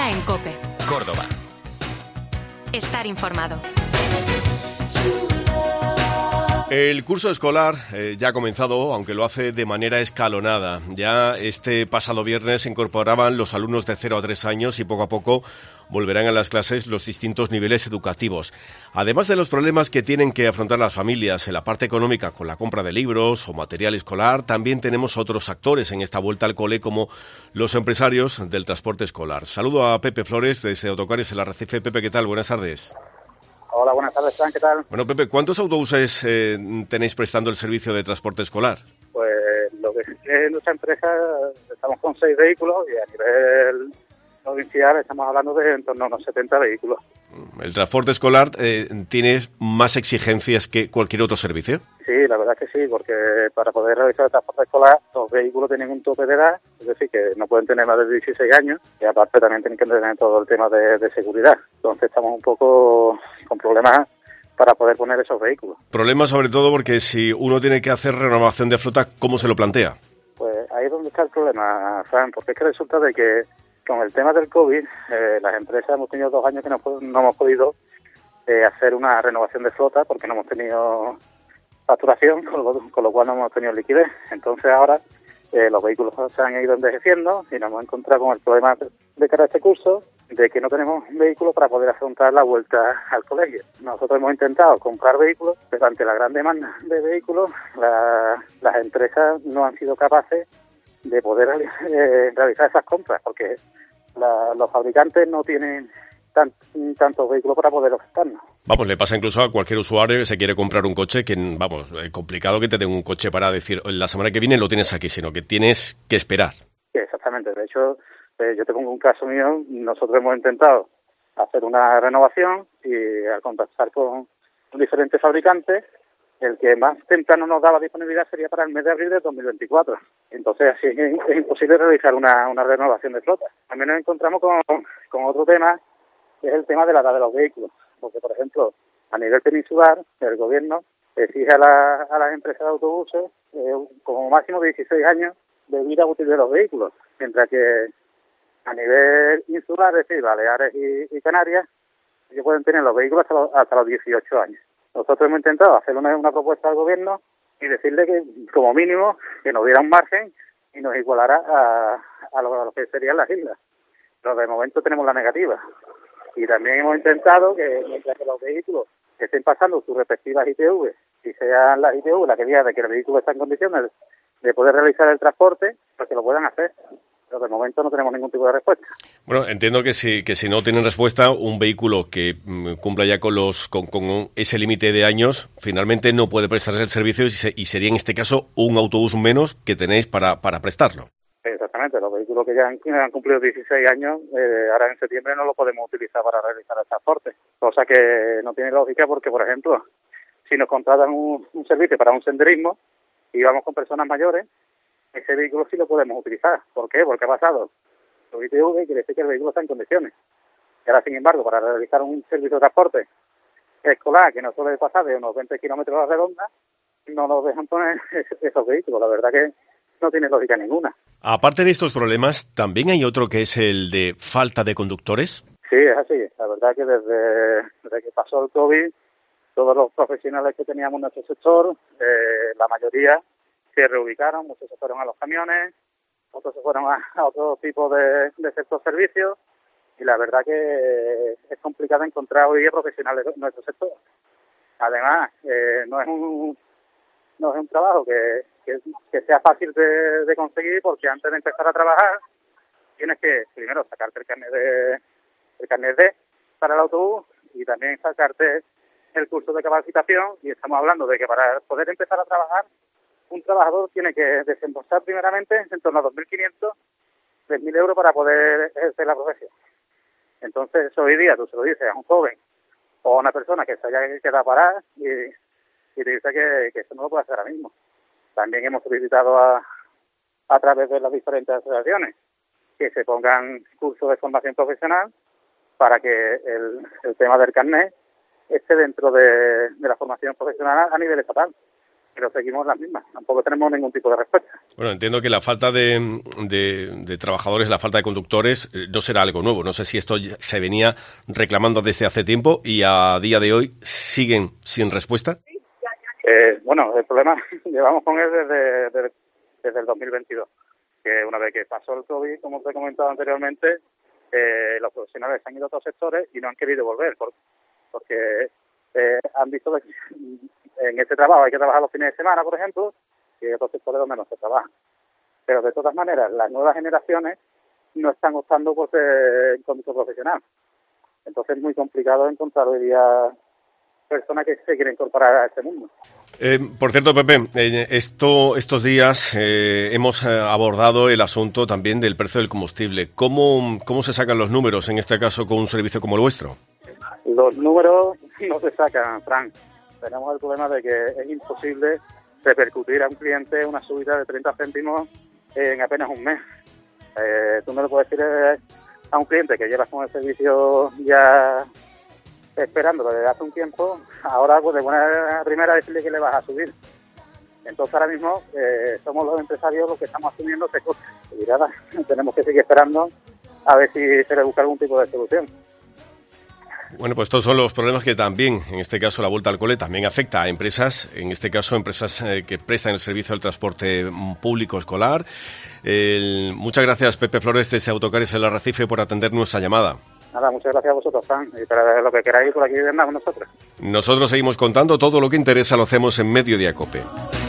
día en COPE. Córdoba. Estar informado. El curso escolar ya ha comenzado, aunque lo hace de manera escalonada. Ya este pasado viernes se incorporaban los alumnos de 0 a 3 años y poco a poco volverán a las clases los distintos niveles educativos. Además de los problemas que tienen que afrontar las familias en la parte económica con la compra de libros o material escolar, también tenemos otros actores en esta vuelta al cole como los empresarios del transporte escolar. Saludo a Pepe Flores desde Autocares en Arrecife. Pepe, ¿qué tal? Buenas tardes. Hola, buenas tardes, Fran, ¿qué tal? Bueno, Pepe, ¿cuántos autobuses tenéis prestando el servicio de transporte escolar? Pues lo que es nuestra empresa, estamos con 6 vehículos y a nivel provincial estamos hablando de en torno a unos 70 vehículos. ¿El transporte escolar tiene más exigencias que cualquier otro servicio? Sí, la verdad es que sí, porque para poder realizar el transporte escolar los vehículos tienen un tope de edad, es decir, que no pueden tener más de 16 años y aparte también tienen que tener todo el tema de seguridad. Entonces estamos un poco con problemas para poder poner esos vehículos. Problemas sobre todo porque si uno tiene que hacer renovación de flota, ¿cómo se lo plantea? Pues ahí es donde está el problema, Fran, porque es que resulta de que con el tema del COVID, las empresas hemos tenido 2 años que no hemos podido hacer una renovación de flota porque no hemos tenido facturación, con lo cual no hemos tenido liquidez. Entonces ahora los vehículos se han ido envejeciendo y nos hemos encontrado con el problema de cara a este curso de que no tenemos vehículos para poder afrontar la vuelta al colegio. Nosotros hemos intentado comprar vehículos, pero ante la gran demanda de vehículos, las empresas no han sido capaces de poder realizar esas compras, porque los fabricantes no tienen tantos vehículos para poder ofertarnos. Vamos, le pasa incluso a cualquier usuario que se quiere comprar un coche, que vamos, es complicado que te den un coche para decir, la semana que viene lo tienes aquí, sino que tienes que esperar. Sí, exactamente. De hecho, yo te pongo un caso mío, nosotros hemos intentado hacer una renovación y al contactar con diferentes fabricantes, el que más temprano nos daba disponibilidad sería para el mes de abril de 2024. Entonces así es imposible realizar una renovación de flota. También nos encontramos con otro tema, que es el tema de la edad de los vehículos. Porque, por ejemplo, a nivel peninsular, el gobierno exige a las empresas de autobuses como máximo de 16 años de vida útil de los vehículos, mientras que a nivel insular, es decir, Baleares y Canarias, ellos pueden tener los vehículos hasta los 18 años. Nosotros hemos intentado hacer una propuesta al gobierno y decirle que, como mínimo, que nos diera un margen y nos igualara a lo que serían las islas. Pero de momento tenemos la negativa. Y también hemos intentado que, mientras que los vehículos estén pasando sus respectivas ITV, y sean las ITV las que digan de que el vehículo está en condiciones de poder realizar el transporte, pues que lo puedan hacer. Pero de momento no tenemos ningún tipo de respuesta. Bueno, entiendo que si no tienen respuesta, un vehículo que cumpla ya con ese límite de años, finalmente no puede prestarse el servicio y sería en este caso un autobús menos que tenéis para prestarlo. Exactamente, los vehículos que ya han cumplido 16 años, ahora en septiembre no los podemos utilizar para realizar el transporte, cosa que no tiene lógica porque, por ejemplo, si nos contratan un servicio para un senderismo y vamos con personas mayores, ese vehículo sí lo podemos utilizar. ¿Por qué? Porque ha pasado los ITV, quiere decir que el vehículo está en condiciones. Y ahora, sin embargo, para realizar un servicio de transporte escolar que no suele pasar de unos 20 kilómetros a la redonda, no nos dejan poner esos vehículos. La verdad que no tiene lógica ninguna. Aparte de estos problemas, ¿también hay otro que es el de falta de conductores? Sí, es así. La verdad que desde que pasó el COVID, todos los profesionales que teníamos en nuestro sector, la mayoría se reubicaron, muchos se fueron a los camiones, otros se fueron a otro tipo de sector servicios, y la verdad que es complicado encontrar hoy día profesionales en nuestro sector. Además, no es un trabajo que sea fácil de conseguir, porque antes de empezar a trabajar tienes que primero sacarte el carnet D para el autobús y también sacarte el curso de capacitación, y estamos hablando de que para poder empezar a trabajar un trabajador tiene que desembolsar primeramente en torno a 2.500, 3.000 euros para poder ejercer la profesión. Entonces, hoy día tú se lo dices a un joven o a una persona que se haya quedado parada y te dice que eso no lo puede hacer ahora mismo. También hemos solicitado a través de las diferentes asociaciones que se pongan cursos de formación profesional para que el tema del carnet esté dentro de la formación profesional a nivel estatal. pero seguimos las mismas. Tampoco tenemos ningún tipo de respuesta. Bueno, entiendo que la falta de trabajadores, la falta de conductores, no será algo nuevo. No sé si esto se venía reclamando desde hace tiempo y a día de hoy siguen sin respuesta. Bueno, el problema llevamos con él desde el 2022, que una vez que pasó el COVID, como te he comentado anteriormente, los profesionales se han ido a otros sectores y no han querido volver, porque han visto que en este trabajo hay que trabajar los fines de semana, por ejemplo, y hay otros sectores donde no se trabaja. Pero de todas maneras, las nuevas generaciones no están optando por ser conductor profesional. Entonces es muy complicado encontrar hoy día personas que se quieren incorporar a este mundo. Por cierto, Pepe, estos días hemos abordado el asunto también del precio del combustible. ¿Cómo se sacan los números, en este caso, con un servicio como el vuestro? Los números no se sacan, Fran. Tenemos el problema de que es imposible repercutir a un cliente una subida de 30 céntimos en apenas un mes. Tú no le puedes decir a un cliente que llevas con el servicio ya esperándolo desde hace un tiempo, ahora pues de buena primera decirle que le vas a subir. Entonces ahora mismo somos los empresarios los que estamos asumiendo este coste. Y nada, tenemos que seguir esperando a ver si se le busca algún tipo de solución. Bueno, pues estos son los problemas que también, en este caso la vuelta al cole, también afecta a empresas, en este caso empresas que prestan el servicio del transporte público escolar. Muchas gracias, Pepe Flores, desde Autocares El Arrecife, por atender nuestra llamada. Nada, muchas gracias a vosotros, Fran, y para lo que queráis por aquí, venga con nosotros. Nosotros seguimos contando todo lo que interesa, lo hacemos en Mediodía COPE.